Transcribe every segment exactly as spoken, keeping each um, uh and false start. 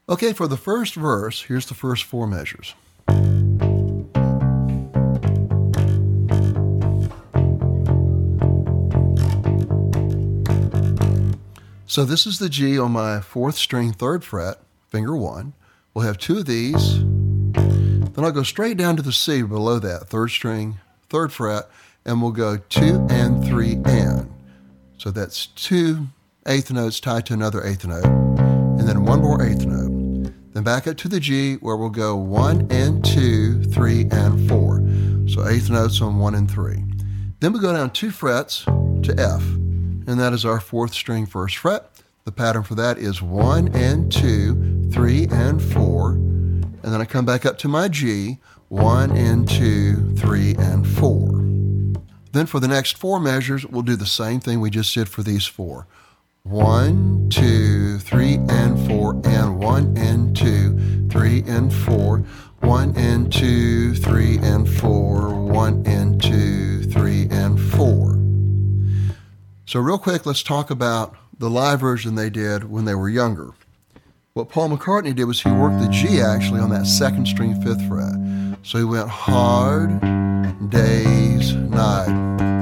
Okay, for the first verse, here's the first four measures. So this is the G on my fourth string, third fret, finger one. We'll have two of these. Then I'll go straight down to the C below that, third string, third fret, and we'll go two and three and. So that's two eighth notes tied to another eighth note, and then one more eighth note. Then back up to the G where we'll go one and two, three and four. So eighth notes on one and three. Then we go down two frets to F, and that is our fourth string, first fret. The pattern for that is one and two, three and four. And then I come back up to my G, one and two, three and four. Then for the next four measures, we'll do the same thing we just did for these four. One, two, three and four, and one and two, three and four, one and two, three and four, one and two, three and four. So real quick, let's talk about the live version they did when they were younger. What Paul McCartney did was he worked the G actually on that second string, fifth fret. So he went hard, days, night.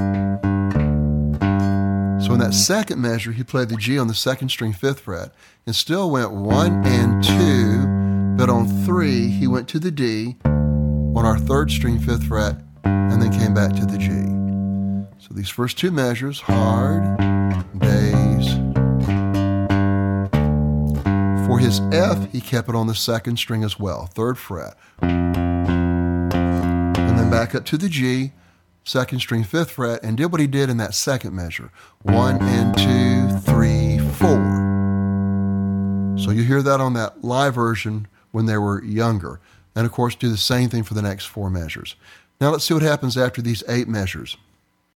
So in that second measure, he played the G on the second string, fifth fret, and still went one and two, but on three, he went to the D on our third string, fifth fret, and then came back to the G. So these first two measures, hard, days. For his F, he kept it on the second string as well, third fret. And then back up to the G, second string, fifth fret, and did what he did in that second measure. One and two, three, four. So you hear that on that live version when they were younger. And of course, do the same thing for the next four measures. Now let's see what happens after these eight measures.